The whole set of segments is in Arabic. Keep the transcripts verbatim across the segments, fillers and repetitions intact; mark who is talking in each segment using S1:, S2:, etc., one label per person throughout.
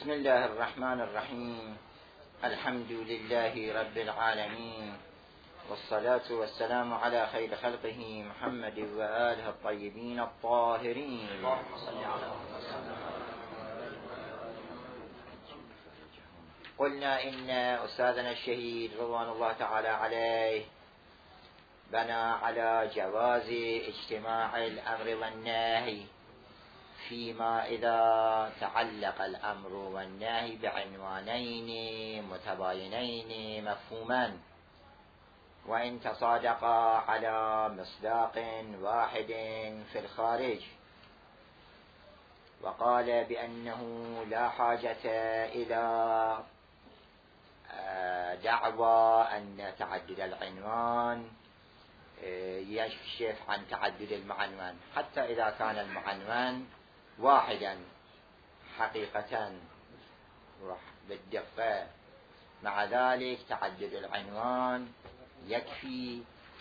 S1: بسم الله الرحمن الرحيم. الحمد لله رب العالمين، والصلاة والسلام على خير خلقه محمد وآله الطيبين الطاهرين. قلنا إن أستاذنا الشهيد رضوان الله تعالى عليه بنى على جواز اجتماع الأمر والنهي فيما إذا تعلق الأمر والنهي بعنوانين متباينين مفهوما، وإن تصادقا على مصداق واحد في الخارج. وقال بأنه لا حاجة إلى دعوى أن تعدد العنوان يكشف عن تعدد المعنون، حتى إذا كان المعنون واحدا حقيقة بالدقة. مع ذلك تعدد العنوان يكفي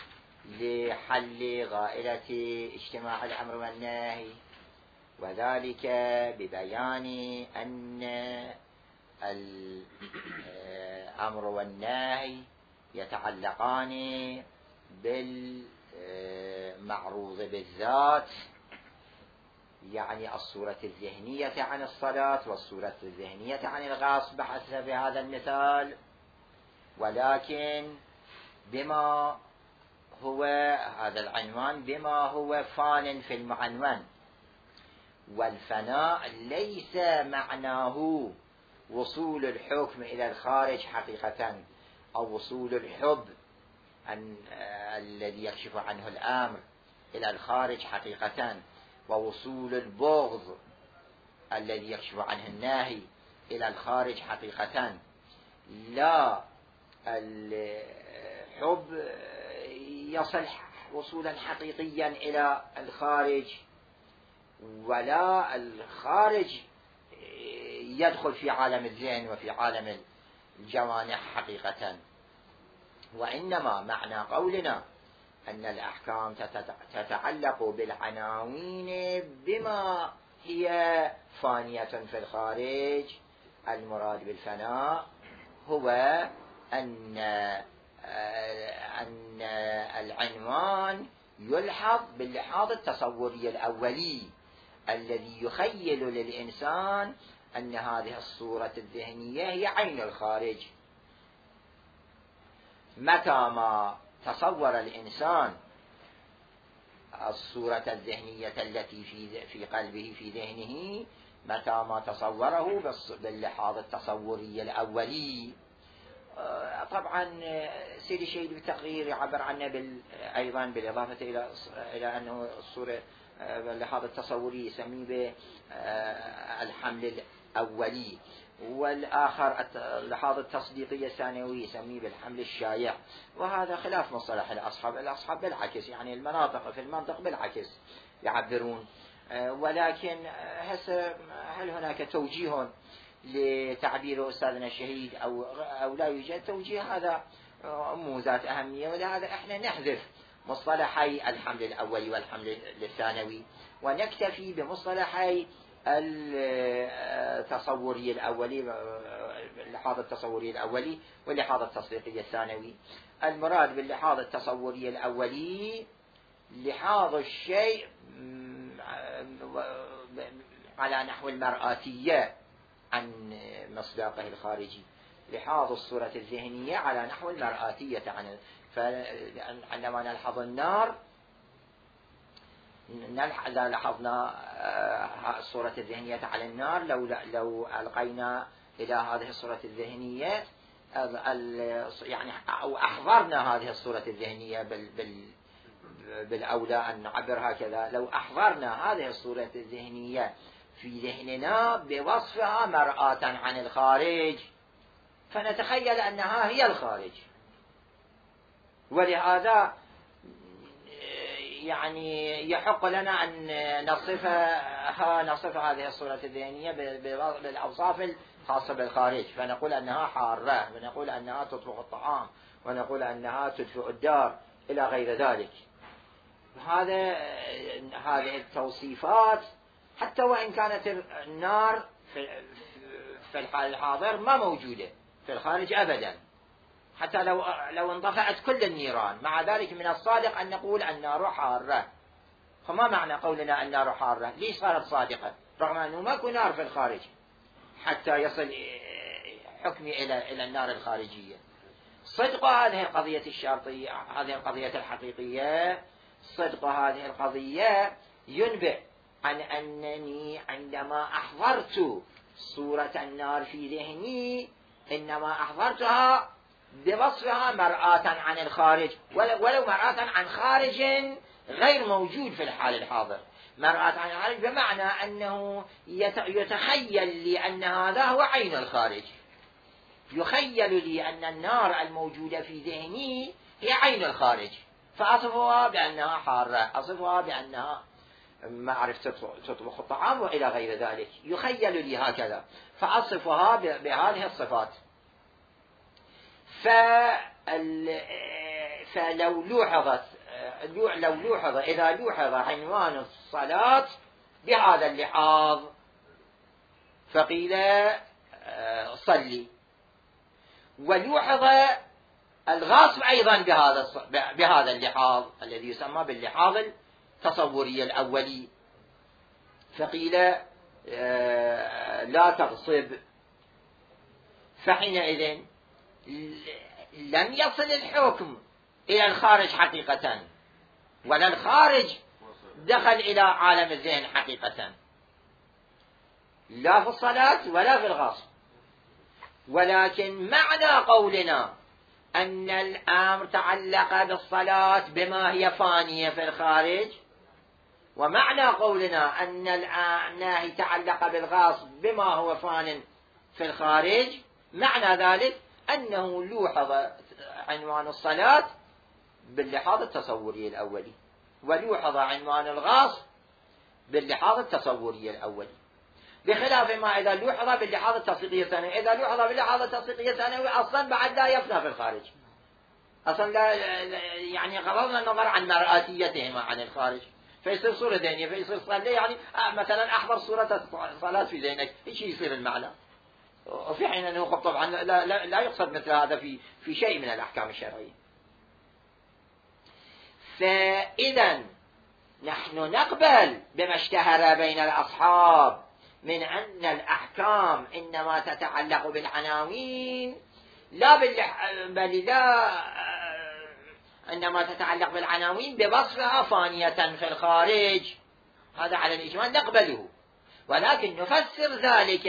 S1: لحل غائلة اجتماع الأمر والنهي، وذلك ببيان أن الأمر والنهي يتعلقان بالمعروض بالذات، يعني الصورة الذهنية عن الصلاة والصورة الذهنية عن الغاصب حسب هذا المثال، ولكن بما هو هذا العنوان بما هو فان في المعنون. والفناء ليس معناه وصول الحكم إلى الخارج حقيقة، أو وصول الحب أن الذي يكشف عنه الأمر إلى الخارج حقيقة، ووصول البغض الذي يكشف عنه الناهي إلى الخارج حقيقة. لا الحب يصل وصولا حقيقيا إلى الخارج، ولا الخارج يدخل في عالم الذهن وفي عالم الجوانح حقيقة. وإنما معنى قولنا أن الأحكام تتعلق بالعناوين بما هي فانية في الخارج، المراد بالفناء هو أن أن العنوان يلحظ باللحاظ التصوري الأولي الذي يخيل للإنسان أن هذه الصورة الذهنية هي عين الخارج. متى ما تصور الإنسان الصورة الذهنية التي في في قلبه في ذهنه، متى ما تصوره باللحاظ التصوري الأولي. طبعا سيدي الشهيد بالتقرير يعبر عنه بال أيضا بالإضافة إلى إلى أنه الصورة باللحاظ التصوري يسميه بالحمل الأولي، والآخر اللحاظ التصديقية الثانوي يسميه بالحمل الشايع. وهذا خلاف مصطلح الأصحاب. الأصحاب بالعكس، يعني المناطق في المنطق بالعكس يعبرون. ولكن هسه هل هناك توجيه لتعبير أستاذنا الشهيد أو أو لا يوجد توجيه؟ هذا مو ذات أهمية، ولهذا احنا نحذف مصطلحي الحمل الأولي والحمل الثانوي، ونكتفي بمصطلحي التصوري الأولي، اللحاظ التصوري الأولي واللحاظ التصديقي الثانوي. المراد باللحاظ التصوري الأولي لحاظ الشيء على نحو المرآتية عن مصداقه الخارجي، لحاظ الصورة الذهنية على نحو المرآتية عن. فعندما نلحظ النار إذا لاحظنا الصورة الذهنية على النار، لو لو ألقينا إلى هذه الصورة الذهنية يعني أو أحضرنا هذه الصورة الذهنية بال بال بالأولى أن نعبر هكذا، لو أحضرنا هذه الصورة الذهنية في ذهننا بوصفها مرآة عن الخارج، فنتخيل أنها هي الخارج. ولهذا يعني يحق لنا أن نصفها نصف هذه الصورة الذهنية بالأوصاف الخاصة بالخارج، فنقول أنها حارة، ونقول أنها تطبخ الطعام، ونقول أنها تدفئ الدار إلى غير ذلك. هذا هذه التوصيفات حتى وإن كانت النار في الحال الحاضر ما موجودة في الخارج أبدا، حتى لو لو انطفأت كل النيران. مع ذلك من الصادق أن نقول النار حارة. فما معنى قولنا النار حارة؟ ليش صارت صادقة رغم أنه ماكو نار في الخارج حتى يصل حكمي إلى إلى النار الخارجية؟ صدق هذه القضية الشرطية، هذه القضية الحقيقية، صدق هذه القضية ينبئ عن أنني عندما أحضرت صورة النار في ذهني إنما أحضرتها بوصفها مرآة عن الخارج، ولو مرآة عن خارج غير موجود في الحال الحاضر. مرآة عن الخارج بمعنى أنه يتخيل لي أن هذا هو عين الخارج، يخيل لي أن النار الموجودة في ذهني هي عين الخارج، فأصفها بأنها حارة، أصفها بأنها ما عرفت تطبخ الطعام وإلى غير ذلك، يخيل لي هكذا فأصفها بهذه الصفات. فلو لوحظت لو لوحظ إذا لوحظ عنوان الصلاة بهذا اللحاظ فقيل صلي، ولوحظ الغاصب أيضا بهذا بهذا اللحاظ الذي يسمى باللحاظ التصوري الأولي، فقيل لا تغصب. فحينئذ لم يصل الحكم إلى الخارج حقيقة، ولا الخارج دخل إلى عالم الذهن حقيقة، لا في الصلاة ولا في الغصب. ولكن معنى قولنا أن الأمر تعلق بالصلاة بما هي فانية في الخارج، ومعنى قولنا أن الناهي تعلق بالغاصب بما هو فان في الخارج، معنى ذلك أنه لوحظ عنوان الصلاة باللحاظ التصوري الأولي، ولوحظ عنوان الغاصب باللحاظ التصوري الأولي، بخلاف ما إذا لوحظ باللحاظ التصديقية الثانوي. إذا لوحظ باللحاظ التصديقية الثانوي أصلا بعد لا يفنى في الخارج، أصلا لا يعني غضضنا النظر عن مرآتيتهما عن الخارج، فيصير صورة ذهنية، فيصير صلي يعني مثلا أحضر صورة صلاة في ذهنك، إيش يصير المعنى؟ وفي حين أنه طبعا لا, لا, لا يقصد مثل هذا في في شيء من الأحكام الشرعية. فإذا نحن نقبل بما اشتهر بين الأصحاب من أن الأحكام إنما تتعلق بالعناوين لا باللح... بل لا إنما تتعلق بالعناوين بوصفها فانية في الخارج، هذا على الإجمال نقبله، ولكن نفسر ذلك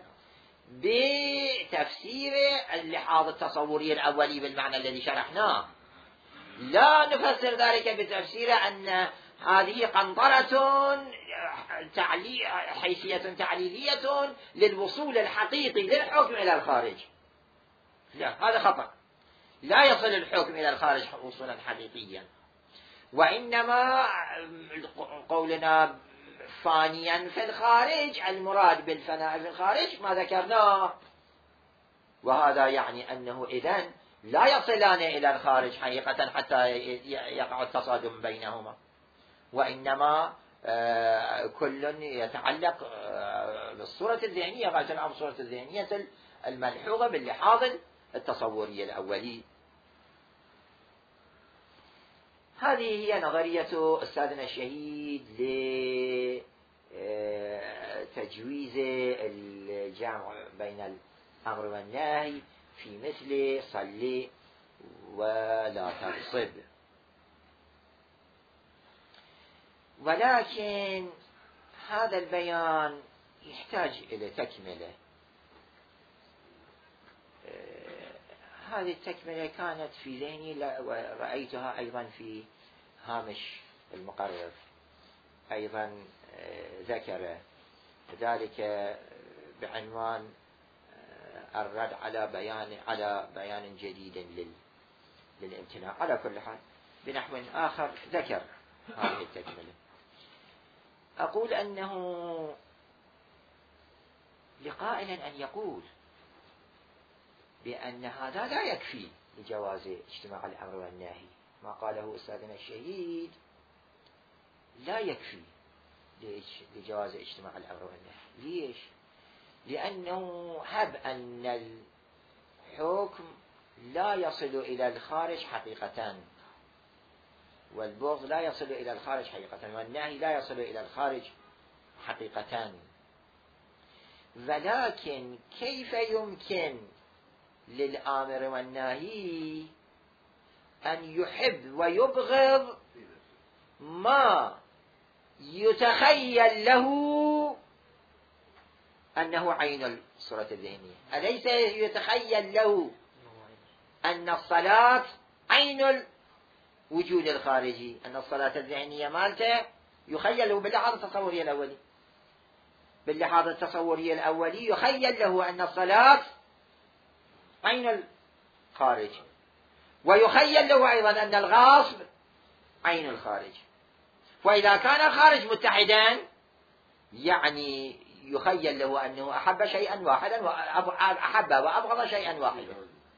S1: بتفسير اللحاظ التصوري الأولي بالمعنى الذي شرحناه، لا نفسر ذلك بتفسير أن هذه قنطرة تعلي... حيثية تعليلية للوصول الحقيقي للحكم إلى الخارج. لا، هذا خطأ، لا يصل الحكم إلى الخارج وصولا حقيقيا، وإنما قولنا فانيا في الخارج المراد بالفناء في الخارج ما ذكرناه، وهذا يعني أنه إذن لا يصلان إلى الخارج حقيقة حتى يقع التصادم بينهما، وإنما كل يتعلق بالصورة الذهنية، غالبا الصورة الذهنية الملحوظة باللحاظ التصوري الأولي. هذه هي نظرية أستاذنا الشهيد لتجويز الجمع بين الأمر والنهي في مثل صلي ولا تغصب. ولكن هذا البيان يحتاج إلى تكملة. هذه التكملة كانت في ذهني ورأيتها أيضا في هامش المقرر، أيضا ذكر ذلك بعنوان الرد على بيان على بيان جديد للامتناع. على كل حال بنحو آخر ذكر هذه التكملة. أقول أنه لقائل أن يقول بأن هذا لا يكفي لجواز اجتماع الأمر والنهي، ما قاله أستاذنا الشهيد لا يكفي لجواز اجتماع الأمر والنهي. ليش؟ لأنه هب أن الحكم لا يصل إلى الخارج حقيقة، والبغض لا يصل إلى الخارج حقيقة، والنهي لا يصل إلى الخارج حقيقة، ولكن كيف يمكن للآمر والناهي أن يحب ويبغض ما يتخيل له أنه عين الصورة الذهنية؟ أليس يتخيل له أن الصلاة عين الوجود الخارجي، أن الصلاة الذهنية مالته يخيل له باللحاظ التصوري الأولي، باللحاظ التصوري الأولي يخيل له أن الصلاة عين الخارج، ويخيل له أيضا أن الغاصب عين الخارج. وإذا كان الخارج متحدا يعني يخيل له أنه أحب شيئا واحدا وأحب وأبغض شيئا واحدا.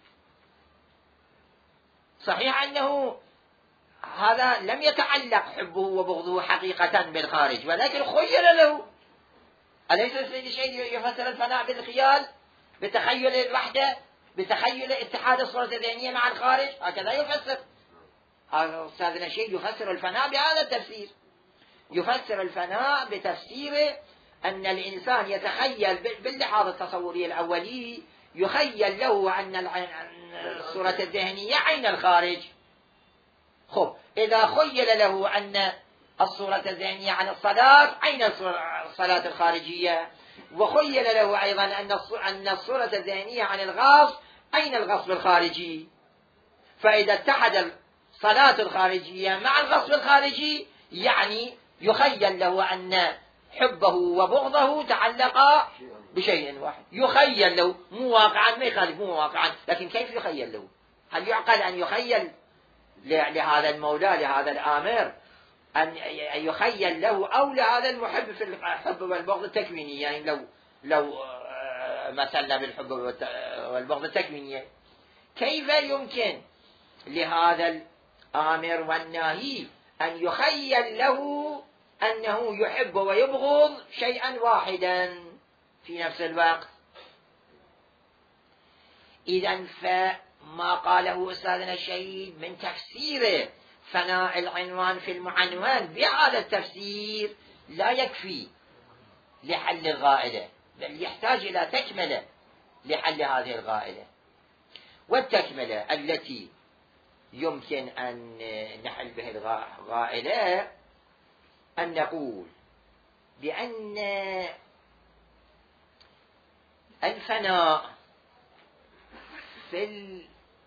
S1: صحيح أنه هذا لم يتعلق حبه وبغضه حقيقة بالخارج، ولكن خيل له. أليس شيء يفسر الفناء بالخيال، بتخيل الوحدة، بتخيل اتحاد الصورة الذهنية مع الخارج؟ هكذا يفسر أستاذنا شيء يفسر الفناء بهذا التفسير، يفسر الفناء بتفسير أن الإنسان يتخيل باللحاظ التصوري الأولي، يخيل له أن الصورة الذهنية عين الخارج. خب إذا خيل له أن الصورة الذهنية عن الصلاة عين الصلاة الخارجية، وخيل له أيضا أن الصورة الذهنية عن الغاصب عين الغصب الخارجي، فإذا اتحد الصلاة الخارجية مع الغصب الخارجي يعني يخيل له أن حبه وبغضه تعلقا بشيء واحد. يخيل له، مو واقعا، ما يخالف، مو واقعا، لكن كيف يخيل له؟ هل يعقل أن يخيل لهذا المولى، لهذا الآمر، أن يخيل له، أو لهذا المحب في الحب والبغض التكويني؟ يعني لو لو مثلنا بالحب والبغض التكويني، كيف يمكن لهذا الآمر والناهي أن يخيل له أنه يحب ويبغض شيئا واحدا في نفس الوقت؟ إذن فما قاله أستاذنا الشهيد من تفسير فناء العنوان في المعنون بهذا التفسير لا يكفي لحل الغائلة، بل يحتاج إلى تكملة لحل هذه الغائلة. والتكملة التي يمكن أن نحل به الغائلة أن نقول بأن الفناء في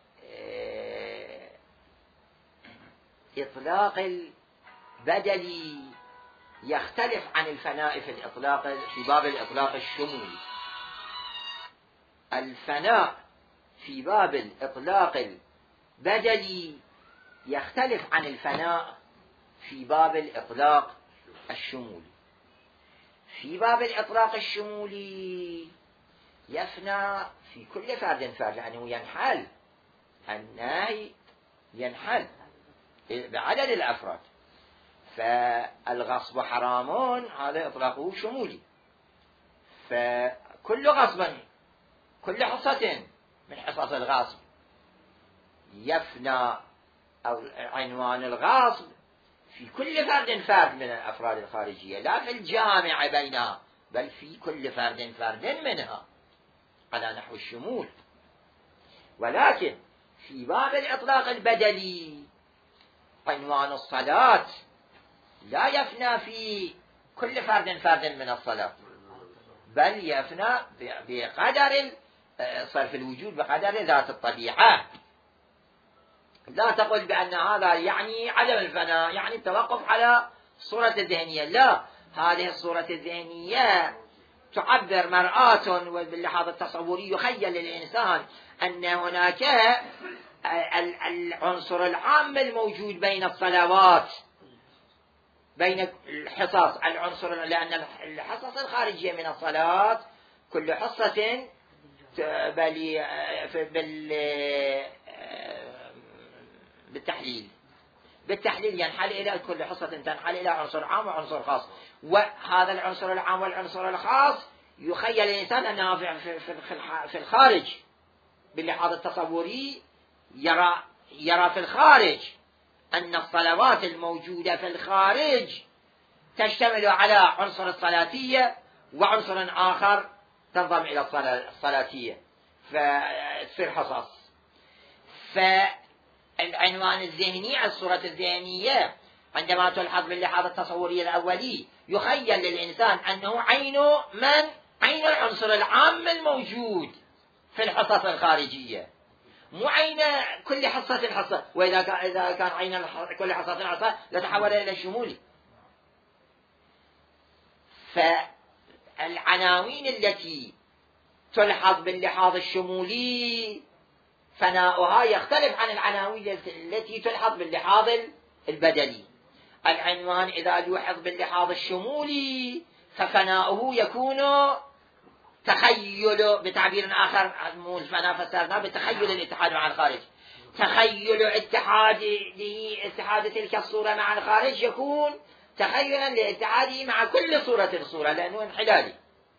S1: الإطلاق البدلي يختلف عن الفناء في الإطلاق في باب الإطلاق الشمولي. الفناء في باب الإطلاق البدلي يختلف عن الفناء في باب الإطلاق الشمولي. في باب الإطلاق الشمولي يفنى في كل فرد فرد، لأنه ينحل، النهي ينحل بعدد الأفراد. فالغصب حرام، هذا إطلاقه شمولي، فكل غصب، كل حصة من حصص الغصب يفنى أو عنوان الغصب في كل فرد فرد من الأفراد الخارجية، لا في الجامع بينها، بل في كل فرد فرد منها على نحو الشمول. ولكن في باب الإطلاق البدلي عنوان الصلاة لا يفنى في كل فرد فرد من الصلاة، بل يفنى بقدر صرف الوجود، بقدر ذات الطبيعة. لا تقل بأن هذا يعني عدم الفناء، يعني التوقف على الصورة الذهنية، لا، هذه الصورة الذهنية تعبر مرآة، وباللحاظ التصوري يخيل للإنسان أن هناك العنصر العام الموجود بين الصلوات، بين الحصص، العنصر، لأن الحصص الخارجية من الصلاة كل حصة بالتحليل بالتحليل ينحل إلى كل حصة تنحل إلى عنصر عام وعنصر خاص، وهذا العنصر العام والعنصر الخاص يخيل الإنسان أنه في الخارج باللحاظ التصوري، يرى يرى في الخارج أن الصلوات الموجودة في الخارج تشتمل على عنصر الصلاتية وعنصر آخر تنضم إلى الصلاتية فتصير حصص. فالعنوان الذهني، الصورة الذهنية عندما تلحظ باللحاظ التصوري الأولي يخيل للإنسان أنه عين من؟ عين العنصر العام الموجود في الحصص الخارجية، مو عين كل حصة حصة. وإذا كان إذا كان عين كل حصة حصة لتحول إلى الشمولي. فالعناوين التي تلحظ باللحاظ الشمولي فناؤها يختلف عن العناوين التي تلحظ باللحاظ البدلي. العنوان إذا يلحظ باللحاظ الشمولي ففناؤه يكون تخيل، بتعبير آخر مو الفناء فسرناه بتخيل الاتحاد مع الخارج، تخيل اتحاد اتحاد تلك الصورة مع الخارج يكون تخيلا لاتحاده مع كل صورة صورة لأنه انحلالي.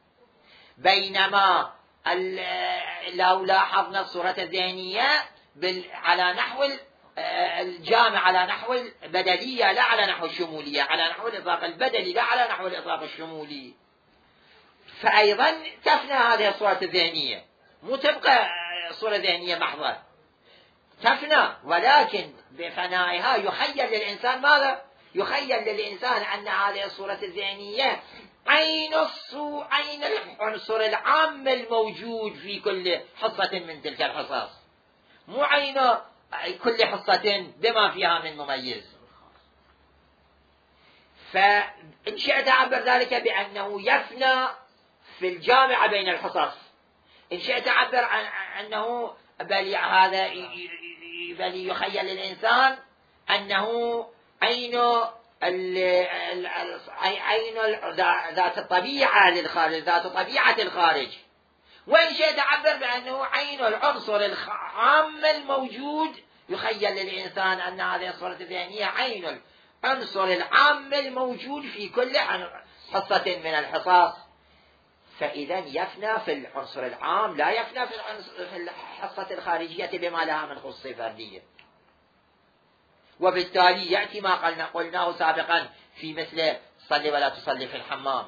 S1: بينما لو لاحظنا الصورة الذهنية على نحو الجامع، على نحو البدلية لا على نحو الشمولية، على نحو الإطلاق البدلي لا على نحو الإطلاق الشمولي، فأيضا تفنى هذه الصورة الذهنية، مو تبقى صورة ذهنية محضة، تفنى، ولكن بفنائها يخيل للإنسان ماذا؟ يخيل للإنسان أن هذه الصورة الذهنية عين الصو عين العنصر العام الموجود في كل حصة من تلك الحصص، مو عين كل حصة بما فيها من مميز. فإن شئت أعبر ذلك بأنه يفنى في الجامعة بين الحصص، إن شئت أعبر عن أنه بل هذا بل يخيل للإنسان أنه عين عين ذات الطبيعة للخارج، ذات طبيعة الخارج. وإن شئت أعبر بأنه عين العنصر العام الموجود، يخيل للإنسان أن هذه الصورة الذهنية عين العنصر العام الموجود في كل حصة من الحصص. فإذا يفنى في العنصر العام، لا يفنى في الحصة الخارجية بما لها من خصوصية فردية. وبالتالي يأتي ما قلنا قلناه سابقا في مثل صلي ولا تصلي في الحمام.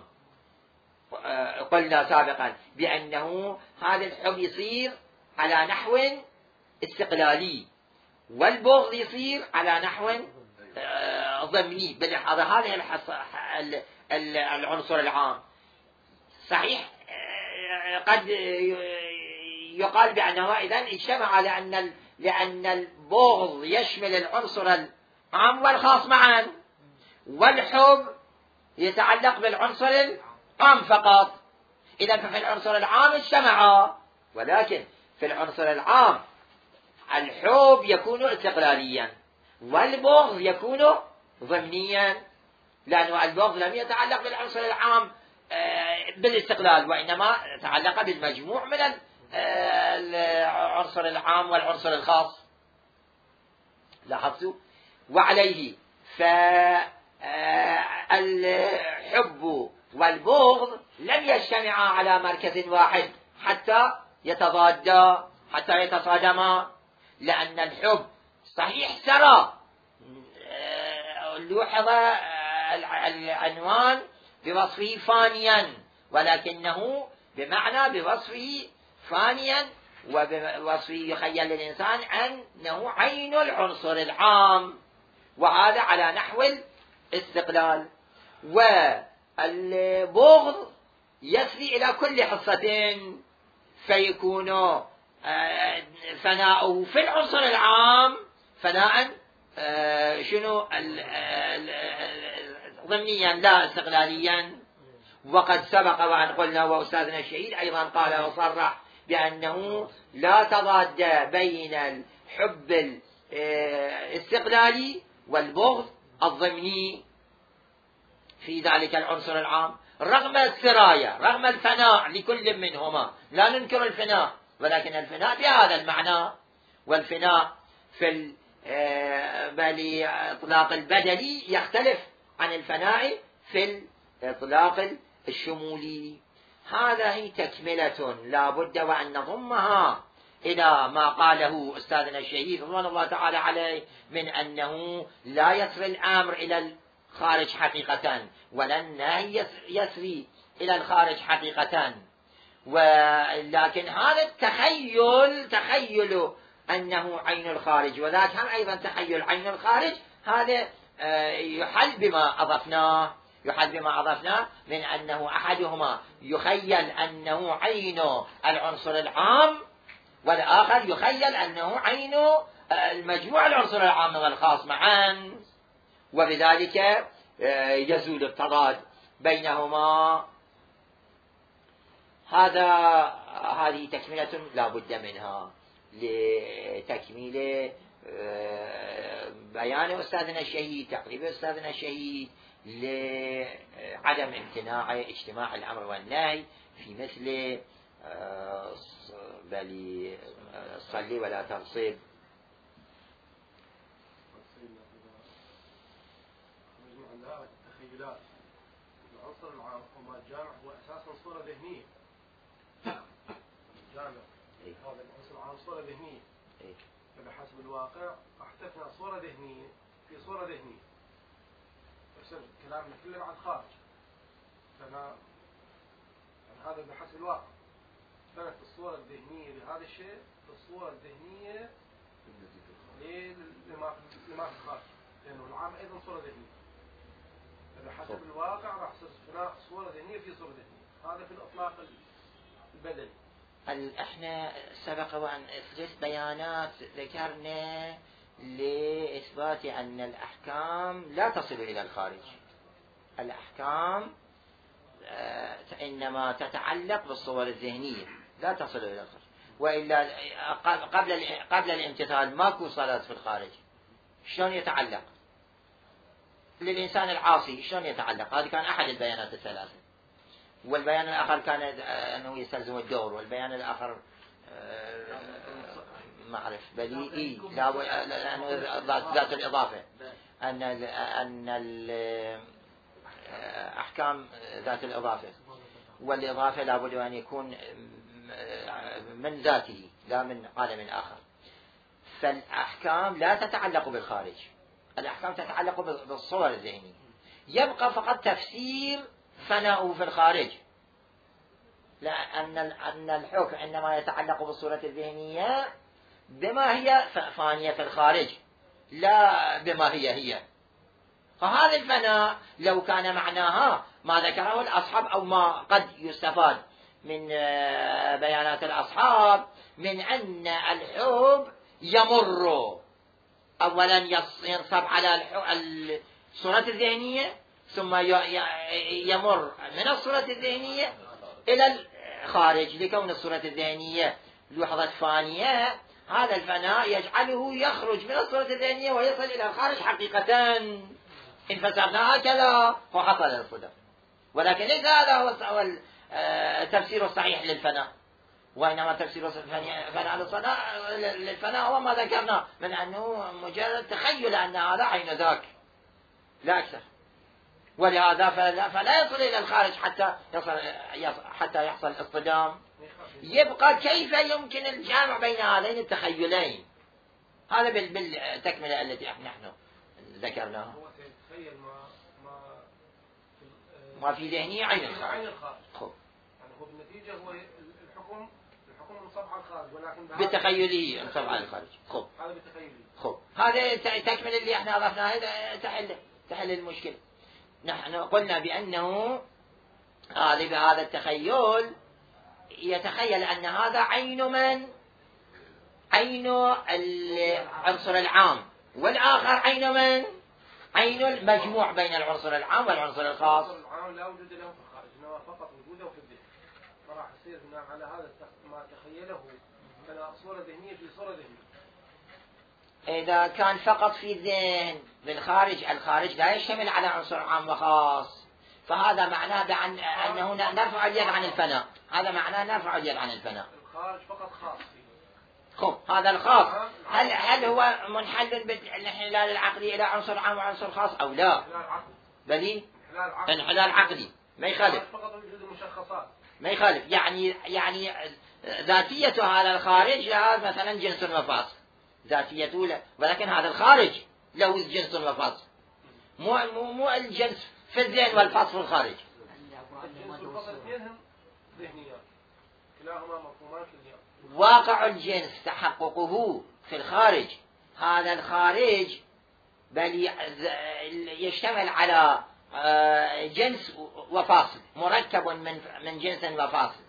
S1: قلنا سابقا بأنه هذا الحب يصير على نحو استقلالي، والبغض يصير على نحو ضمني بلحاظ هذه العنصر العام. صحيح قد يقال بأنه إذن اجتمع لأن لأن البغض يشمل العنصر العام والخاص معا، والحب يتعلق بالعنصر العام فقط. إذن ففي العنصر العام اجتمعا، ولكن في العنصر العام الحب يكون استقلاليا والبغض يكون ضمنيا، لأن البغض لم يتعلق بالعنصر العام بالاستقلال، وإنما تعلق بالمجموع من العنصر العام والعنصر الخاص. لاحظتوا؟ وعليه فالحب والبغض لم يجتمعا على مركز واحد حتى يتضادا، حتى يتصادما، لأن الحب صحيح سرى، لوحظ العنوان بوصفه فانيا، ولكنه بمعنى بوصفه فانيا وبوصفه يخيل للإنسان أنه عين العنصر العام، وهذا على نحو الاستقلال. والبغض يسري إلى كل حصة، فيكون فناؤه في العنصر العام فناء شنو ضمنيا لا استقلاليا. وقد سبق وأن قلنا وأستاذنا الشهيد أيضا قال وصرح بأنه لا تضاد بين الحب الاستقلالي والبغض الضمني في ذلك العنصر العام، رغم السراية، رغم الفناء لكل منهما، لا ننكر الفناء، ولكن الفناء بهذا المعنى، والفناء في الإطلاق البدلي يختلف عن الفناء في الإطلاق الشمولي. هذه تكملة لا بد وأن نضمها إلى ما قاله أستاذنا الشهيد رضوان الله تعالى عليه من أنه لا يسري الأمر إلى الخارج حقيقة ولا النهي يسري إلى الخارج حقيقة، ولكن هذا التخيل تخيل أنه عين الخارج وذاك هم أيضا تخيل عين الخارج، هذا يحل بما أضفناه يحل بما أضفناه من أنه أحدهما يخيل أنه عين العنصر العام والآخر يخيل أنه عين المجموع العنصر العام والخاص معا، وبذلك يزول التضاد بينهما. هذا هذه تكملة لا بد منها لتكميل بيان أستاذنا الشهيد، تقريب أستاذنا الشهيد لعدم امتناع اجتماع الأمر والنهي في مثل بل صلي ولا تغصب.
S2: التخيلات العنصر العام وما الجامع هو أساسا صورة ذهنية. الجامع هذا العنصر العام صورة ذهنية، فبحسب الواقع احتفنا صورة ذهنية في صورة ذهنية، يصير كلامنا كله بعد خارج. فأنا يعني هذا بحسب الواقع كانت الصورة الذهنية لهذا الشيء الصورة الذهنية لما لما في الخارج، لأنه العام أيضا صورة ذهنية. فبحسب الواقع راح تصير صورة ذهنية في صورة ذهنية. هذا في الإطلاق البدني.
S1: احنا سبق وأن ثلاث بيانات ذكرنا لإثبات أن الأحكام لا تصل إلى الخارج. الأحكام إنما تتعلق بالصور الذهنية لا تصل إلى الخارج، وإلا قبل قبل الامتثال ماكو صلاة في الخارج. شلون يتعلق للإنسان العاصي؟ شلون يتعلق؟ هذا كان أحد البيانات الثلاثة. والبيان الآخر كان أنه يستلزم الدور، والبيان الآخر ما أعرف بديهي لأنه ذات الإضافة، أن أن الأحكام ذات الإضافة، والإضافة لابد أن يكون من ذاته لا من عالم آخر. فالأحكام لا تتعلق بالخارج، الأحكام تتعلق بالصور الذهنية. يبقى فقط تفسير فناؤه في الخارج، لأن أن الحكم إنما يتعلق بالصورة الذهنية بما هي فانية في الخارج لا بما هي هي. فهذا الفناء لو كان معناها ما ذكره الأصحاب أو ما قد يستفاد من بيانات الأصحاب من أن الحب يمر أولا ينصب على الصورة الذهنية ثم يمر من الصورة الذهنية إلى الخارج، لكون الصورة الذهنية لحظة فانية. هذا الفناء يجعله يخرج من الصورة الذهنية ويصل إلى الخارج حقيقة. إن فسرنا هكذا فحصل الصدق، ولكن ليس هذا هو التفسير الصحيح للفناء، وإنما تفسير الفناء للفناء هو ما ذكرنا من أنه مجرد تخيل أن هذا عين ذاك لا أكثر. ولهذا فلا, فلا يصل إلى الخارج حتى يصل حتى يحصل اصطدام. يبقى كيف يمكن الجمع بين هذين التخيلين؟ هذا بالتكملة التي نحن ذكرناها.
S2: هو تخيل ما ما
S1: ما في ذهني عين الخارج.
S2: عين الخارج.
S1: خب.
S2: يعني هو بالنتيجة هو الحكم الحكم منصب على الخارج، ولكن
S1: بتخيله منصب على الخارج. خب.
S2: هذا بتخيله.
S1: خب. هذا تكمل اللي احنا أضفناه تحل تحل المشكلة. نحن قلنا بأنه هذا بهذا التخيل يتخيل أن هذا عين من؟ عين العنصر العام، والآخر عين من؟ عين المجموع بين العنصر العام والعنصر الخاص.
S2: العنصر العام لا وجود له في الخارج، إنما فقط وجوده في الذهن. فراح يصير بناء على هذا ما تخيله كان صورة ذهنية في صورة ذهنية.
S1: إذا كان فقط في الذهن بالخارج، الخارج لا يشتمل على عنصر عام وخاص، فهذا معناه بأن أنه نرفع اليد عن الفناء. هذا معناه نرفع اليد عن الفناء.
S2: الخارج فقط خاص.
S1: خب هذا الخاص هل هل هو منحل بالانحلال العقلي إلى عنصر عام وعنصر خاص أو لا؟ بلي انحلال عقلي ما يخالف.
S2: فقط وجود المشخصات.
S1: ما يخالف، يعني يعني ذاتية هذا الخارج لها مثلا جنس وفاصل، ذاتيته له، ولكن هذا الخارج له جنس وفاصل، مو مو مو الجنس في الذهن والفاصل في الخارج.
S2: الجنس والفاصل اثنينهم ذهنيات، كلاهما مفهومات للذهن.
S1: واقع الجنس تحققه في الخارج، هذا الخارج بل يشتمل على جنس وفاصل، مركب من من جنس وفاصل.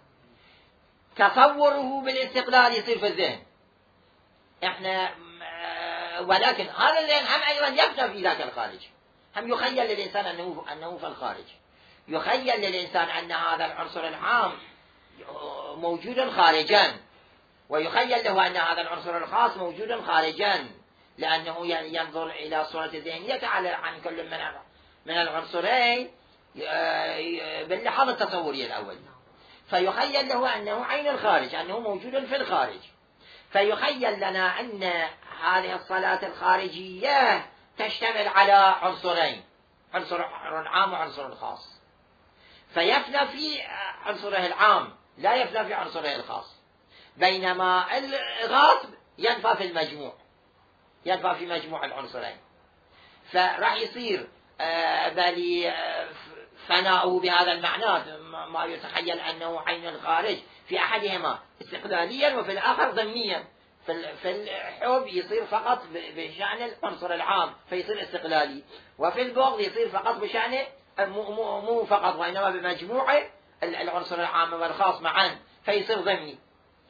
S1: تصوره بالاستقلال يصير في الذهن احنا، ولكن هذا الذهن هم ايضا يفنى في ذاك الخارج، هم يخيل للانسان انه انه في الخارج، يخيل للانسان ان هذا العنصر العام موجود خارجا، ويخيل له ان هذا العنصر الخاص موجود خارجا، لانه ينظر الى صورة ذهنية عن كل من من العنصرين باللحاظ التصوري الأول، فيخيل له أنه عين الخارج، أنه موجود في الخارج، فيخيل لنا أن هذه الصلاة الخارجية تشتمل على عنصرين، عنصر عام وعنصر خاص، فيفنى في عنصره العام لا يفنى في عنصره الخاص، بينما الغاصب ينفى في المجموع، ينفى في مجموع العنصرين، فراح يصير بل فناؤه بهذا المعنى ما يتخيل أنه عين الخارج في أحدهما استقلاليا وفي الآخر ضمنيا، في الحب يصير فقط بشأن العنصر العام فيصير استقلالي، وفي البغض يصير فقط بشأن مو, مو, مو فقط وإنما بمجموع العنصر العام والخاص معا فيصير ضمني.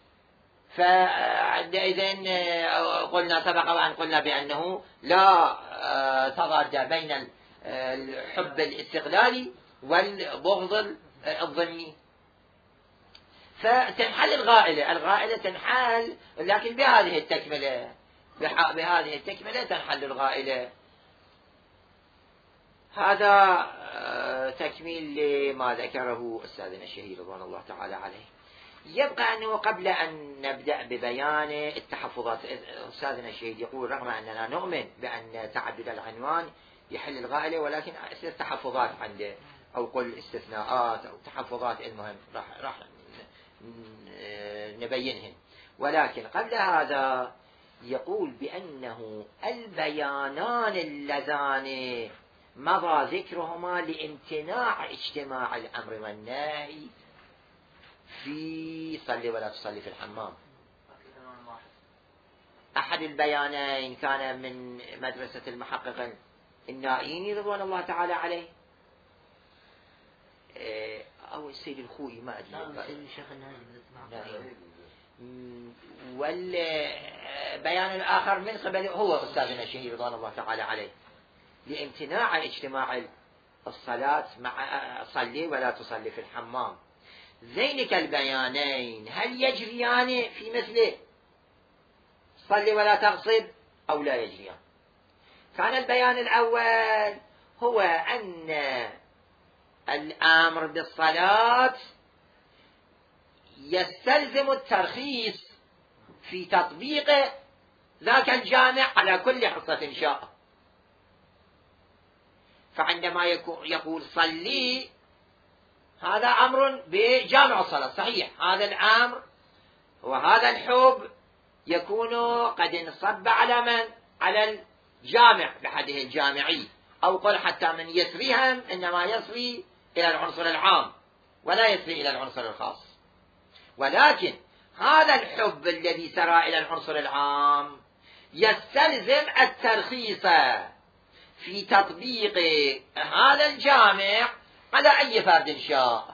S1: فإذن قلنا سبق وأن قلنا بأنه لا تضاد بين الحب الاستقلالي والبغض الضمني، فتنحل الغائلة، الغائلة تنحل لكن بهذه التكملة، بهذه التكملة تنحل الغائلة. هذا تكميل لما ذكره أستاذنا الشهير رضوان الله تعالى عليه. يبقى أنه قبل أن نبدأ ببيان التحفظات، أستاذنا الشهيد يقول رغم أننا نؤمن بأن تعدد العنوان يحل الغائلة، ولكن تحفظات عنده أو قل استثناءات أو تحفظات، المهم راح راح نبينهن. ولكن قبل هذا يقول بأنه البيانان اللذان مضى ذكرهما لامتناع اجتماع الأمر والنهي في صلي ولا تصلي في الحمام. أحد البيانين كان من مدرسة المحقق النائيني رضوان الله تعالى عليه، أو السيد الخوي ما أدري، والبيان الآخر من قبل هو أستاذنا الشهير رضوان الله تعالى عليه لامتناع اجتماع الصلاة مع صلي ولا تصلي في الحمام. ذينك البيانين هل يجريان في مثله صلي ولا تغصب أو لا يجريان؟ كان البيان الأول هو أن الأمر بالصلاة يستلزم الترخيص في تطبيق ذاك الجامع على كل حصة شاء، فعندما يقول صلي هذا أمر بجامع الصلاة صحيح، هذا الأمر وهذا الحب يكون قد انصب على من؟ على الجامع بحده الجامعي، أو قل حتى من يسريهم إنما يسري إلى العنصر العام ولا يسري إلى العنصر الخاص، ولكن هذا الحب الذي سرى إلى العنصر العام يستلزم الترخيص في تطبيق هذا الجامع على أي فرد شاء،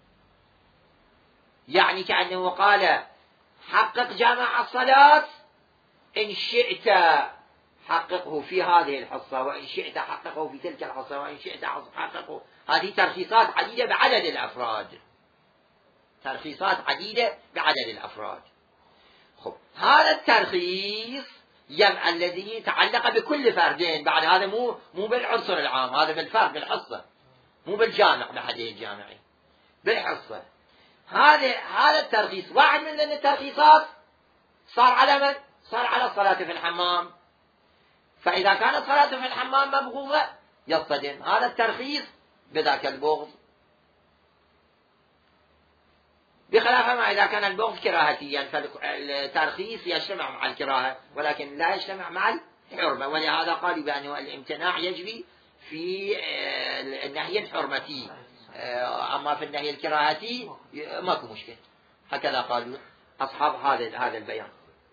S1: يعني كأنه قال حقق جامع الصلاة إن شئت حققه في هذه الحصة، وإن شئت حققه في تلك الحصة، وإن شئت حققه. هذه ترخيصات عديدة بعدد الأفراد، ترخيصات عديدة بعدد الأفراد. خب هذا الترخيص يم الذي يتعلق بكل فردين، بعد هذا مو مو بالعنصر العام، هذا بالفرد بالحصة، مو بالجامع بحده الجامعي، بالحصة. هذا هذا الترخيص واحد من الترخيصات صار على من؟ صار على الصلاة في الحمام، فإذا كانت الصلاة في الحمام مبغوضة يصطدم هذا الترخيص بذاك البغض. بخلاف ما إذا كان البغض كراهتيا فالترخيص يجتمع مع الكراهة ولكن لا يجتمع مع الحرمة، ولهذا قالوا بأن الامتناع يجري في النهي الحرمتي، أما في النهي الكراهتي ماكو مشكلة. هكذا قالوا أصحاب هذا هذا البيان.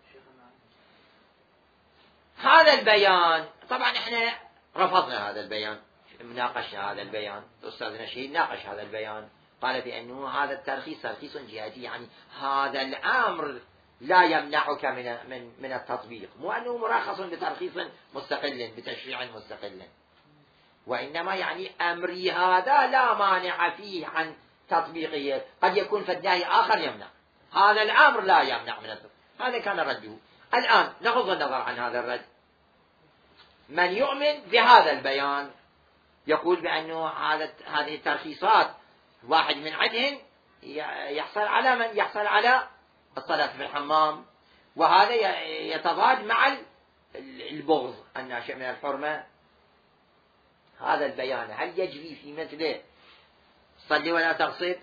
S1: هذا البيان طبعا احنا رفضنا هذا البيان، ناقشنا هذا البيان، أستاذنا شهيد ناقش هذا البيان، قال بأنه هذا الترخيص ترخيص جهاتي، يعني هذا الأمر لا يمنعك من من من التطبيق، مو أنه مرخص بترخيص مستقل بتشريع مستقل، وإنما يعني أمري هذا لا مانع فيه عن تطبيقه، قد يكون في النهي آخر يمنع، هذا الأمر لا يمنع من التطبيق. هذا كان رده. الآن نغض النظر عن هذا الرد، من يؤمن بهذا البيان يقول بأنه هذا هذه الترخيصات واحد من عندهم يحصل على من يحصل على الصلاة في الحمام، وهذا يتضاد مع البغض الناشئ من الحرمة. هذا البيان هل يجري في مثله صلي ولا تغصب؟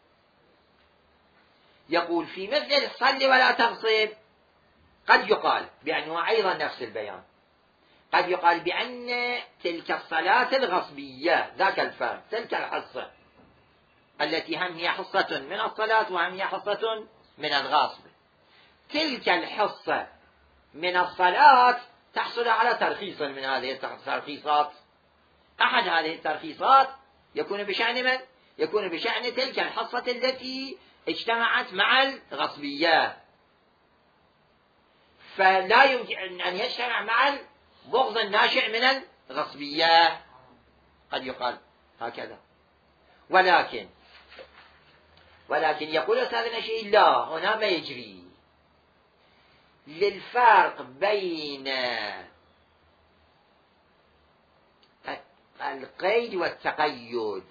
S1: يقول في مثل صلي ولا تغصب قد يقال بأنه أيضا نفس البيان، قد يقال بأن تلك الصلاة الغصبية ذاك الفرد، تلك الحصة التي هم هي حصة من الصلاة وهم هي حصة من الغصب، تلك الحصة من الصلاة تحصل على ترخيص من هذه الترخيصات. أحد هذه الترخيصات يكون بشأن من؟ يكون بشأن تلك الحصة التي اجتمعت مع الغصبية، فلا يمكن أن يجتمع مع البغض الناشئ من الغصبية، قد يقال هكذا. ولكن ولكن يقول أستاذنا شيء لا، هنا ما يجري، للفرق بين القيد والتقيد.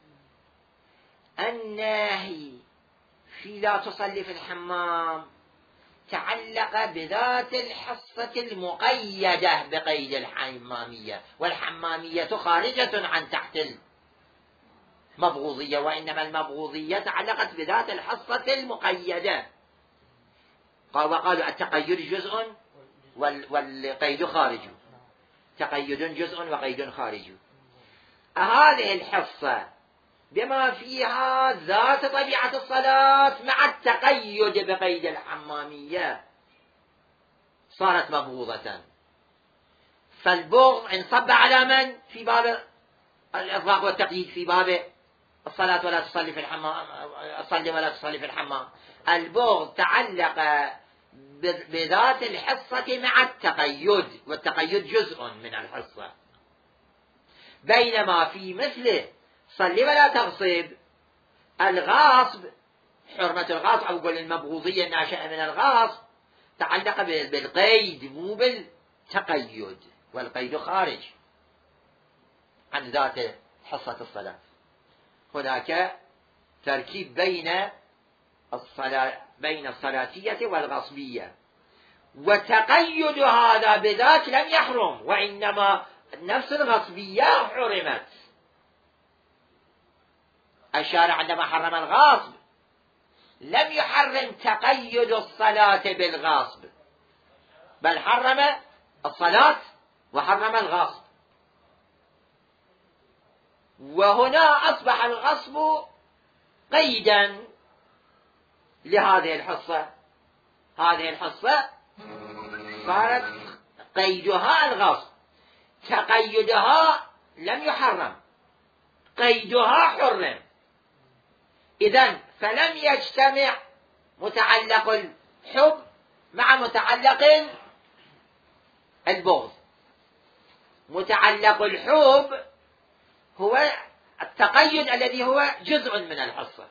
S1: الناهي في لا تصلي في الحمام تعلق بذات الحصة المقيدة بقيد الحمامية، والحمامية خارجة عن تحت المبغوضية، وإنما المبغوضية تعلقت بذات الحصة المقيدة. وقالوا التقيد جزء والقيد خارج، تقيد جزء وقيد خارج. هذه الحصة بما فيها ذات طبيعة الصلاة مع التقيد بقيد الحمامية صارت مبغوضة، فالبغض انصب على من؟ في باب الإطلاق والتقييد، في باب الصلاة ولا تصلي في الحمام، صلي ولا تصلي في الحمام. البغض تعلق بذات الحصة مع التقيد، والتقيد جزء من الحصة، بينما في مثله صلي ولا تغصب الغاصب، حرمة الغاصب أو قول المبغوضية الناشئة من الغاصب تعلق بالقيد مو بالتقيد، والقيد خارج عن ذات حصة الصلاة. هناك تركيب بين الصلاة بين الصلاتية والغصبية، وتقيد هذا بذات لم يحرم، وإنما نفس الغصبية حرمت. الشارع عندما حرم الغاصب لم يحرم تقيد الصلاة بالغاصب، بل حرم الصلاة وحرم الغاصب، وهنا أصبح الغصب قيدا لهذه الحصة. هذه الحصة صارت قيدها الغصب، تقيدها لم يحرم، قيدها حرم. إذن فلم يجتمع متعلق الحب مع متعلق البغض. متعلق الحب هو التقيد الذي هو جزء من الحصة،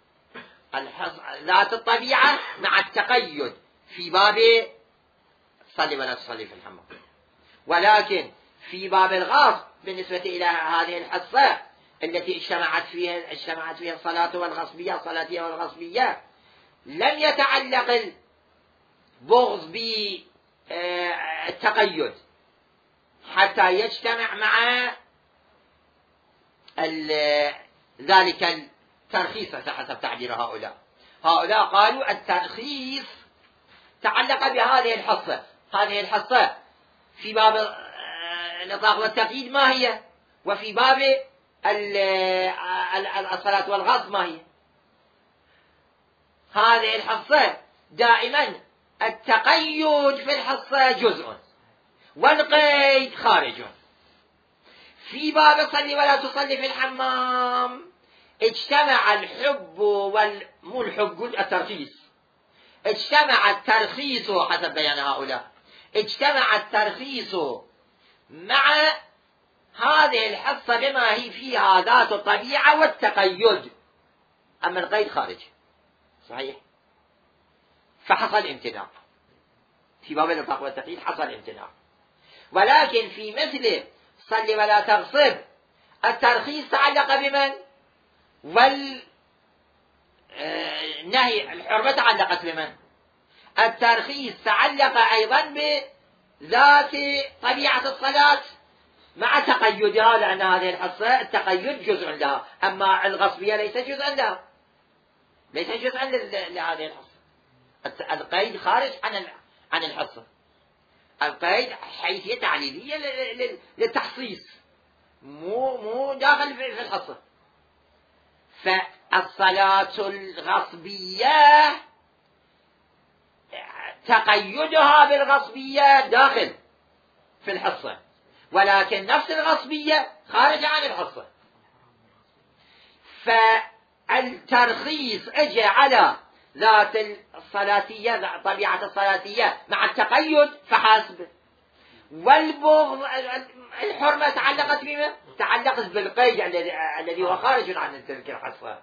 S1: ذات الطبيعة مع التقيد في باب صلي ولا تصلي في الحمام. ولكن في باب الغاصب بالنسبة إلى هذه الحصة التي اجتمعت فيها اجتمعت فيها الصلاة والغصبية الصلاتية والغصبية، لم يتعلق البغض بالتقيد حتى يجتمع مع ذلك الترخيص حسب تعبير هؤلاء. هؤلاء قالوا الترخيص تعلق بهذه الحصة. هذه الحصة في باب الإطلاق والتقييد ما هي؟ وفي باب الصلاة والغصب ما هي؟ هذه الحصة دائما التقيد في الحصة جزء والقيد خارج. في باب صلي ولا تصلي في الحمام اجتمع الحب وال مو الحب الترخيص، اجتمع الترخيص حسب بيان هؤلاء، اجتمع الترخيص مع هذه الحصة بما هي فيها ذات الطبيعة والتقيد، أما القيد خارج. صحيح؟ فحصل امتناع في باب الإطلاق والتقييد، حصل امتناع. ولكن في مثل صل ولا تغصب الترخيص تعلق بمن؟ والنهي الحرمة تعلقت بمن؟ الترخيص تعلق أيضا بذات طبيعة الصلاة مع تقيدها، لأن هذه الحصة التقيد جزء لها، أما الغصبية ليس جزءا لها، ليس جزءا لهذه الحصة. القيد خارج عن عن الحصة. القيد حيثية تعليلية للتحصيص، مو مو داخل في الحصة. فالصلاة الغصبية تقيدها بالغصبية داخل في الحصة، ولكن نفس الغصبية خارجة عن الحصة. فالترخيص اجى على ذات الصلاتية، طبيعة الصلاتية مع التقيد فحسب. والبغض الحرمة تعلقت بما؟ تعلقت بالقيد الذي هو خارج عن تلك الحصة.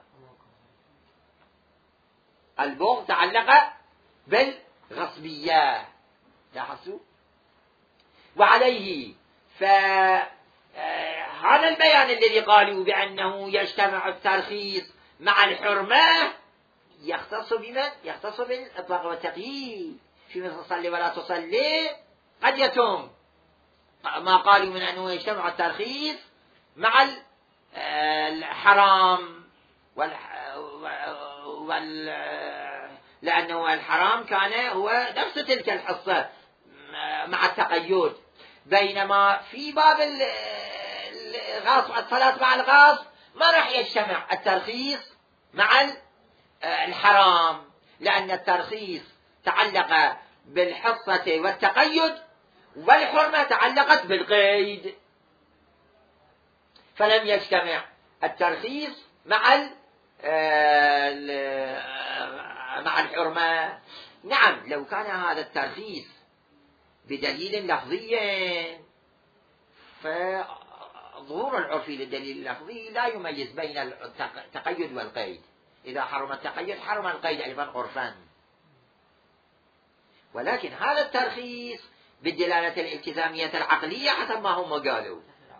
S1: البغض تعلق بالغصبية، لاحظتوا؟ وعليه فهذا البيان الذي قالوا بأنه يجتمع الترخيص مع الحرمة يختص بمن؟ يختص بالإطلاق والتقييد. في مثل صلي ولا تصلي قد يتم ما قالوا من أنه يجتمع الترخيص مع الحرام وال... وال... لأنه الحرام كان هو نفس تلك الحصة مع التقيد، بينما في باب الغاصب الصلاة مع الغاصب ما راح يجتمع الترخيص مع الحرام، لأن الترخيص تعلق بالحصة والتقيد والحرمة تعلقت بالقيد، فلم يجتمع الترخيص مع مع الحرمة. نعم، لو كان هذا الترخيص بدليل لفظي فظهور العرفي للدليل اللفظي لا يميز بين التقيد والقيد. إذا حرم التقيد حرم القيد أيضا عرفا. ولكن هذا الترخيص بالدلالة الالتزامية العقلية حسب ما هم قالوا،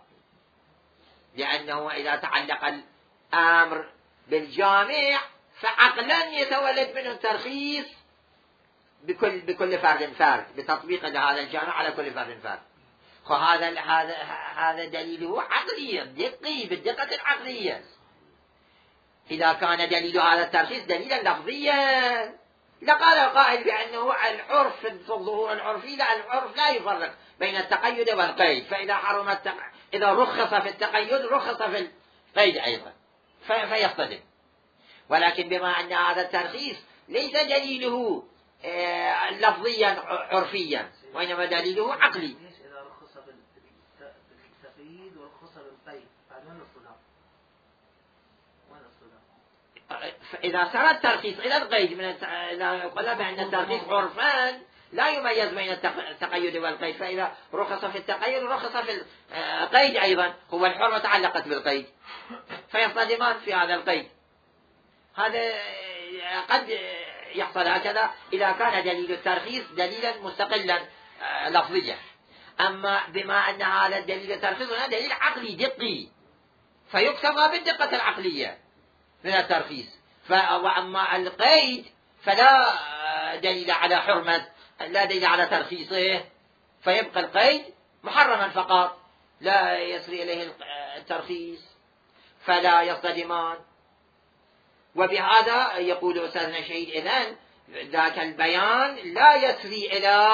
S1: لأنه إذا تعلق الأمر بالجامع فعقلا يتولد منه الترخيص بكل بكل فرد فرد، بتطبيق هذا الجامع على كل فرد فرد. فهذا هذا هذا دليله عقلي دقي بالدقة العقلية. إذا كان دليل هذا الترخيص دليلا لفظيا لقال القائل بأنه العرف في الظهور العرفي، لا، العرف لا يفرق بين التقيد والقيد، فإذا حرم التق... إذا رخص في التقيد رخص في القيد أيضا في... فيصطدم. ولكن بما أن هذا الترخيص ليس دليله آه لفظيا عرفيا، وإنما دليله عقلي.
S3: إذا رخص بالتقييد ورخص بالقيد بعد وين الصدام؟ وين الصدام؟
S1: إذا سار الترخيص إلى القيد من الت... إذا قلنا بأن الترخيص عرفان لا يميز بين التقيد والقيد، فإذا رخص في التقيد ورخص في القيد أيضا، هو الحرمة تعلقت بالقيد فيصطدمان في هذا القيد. هذا قد يحصل هكذا إذا كان دليل الترخيص دليلا مستقلا لفظيا. أما بما أن هذا الدليل الترخيص هنا دليل عقلي دقي فيكتفى بالدقة العقلية من الترخيص، وأما القيد فلا دليل على حرمة، لا دليل على ترخيصه، فيبقى القيد محرما فقط لا يسري إليه الترخيص، فلا يصطدمان. وبهذا يقول أستاذنا شهيد إذن ذاك البيان لا يسري إلى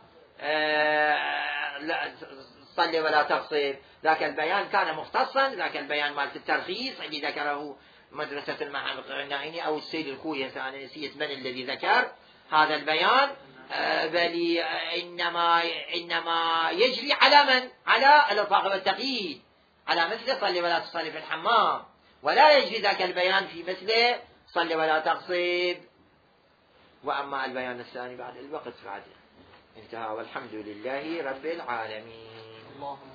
S1: صلي ولا تغصب، ذاك البيان كان مختصا، ذاك البيان مالت الترخيص اللي ذكره مدرسة المعهد النائني أو السيد الخوي، أنا نسيت من الذي ذكر هذا البيان، بل إنما إنما يجري على من؟ على الإطلاق والتقييد، على مثل صلي ولا تصلي في الحمام، ولا يجري ذاك البيان في مثل صلي ولا تغصب. وأما البيان الثاني بعد الوقت بعد انتهى، والحمد لله رب العالمين.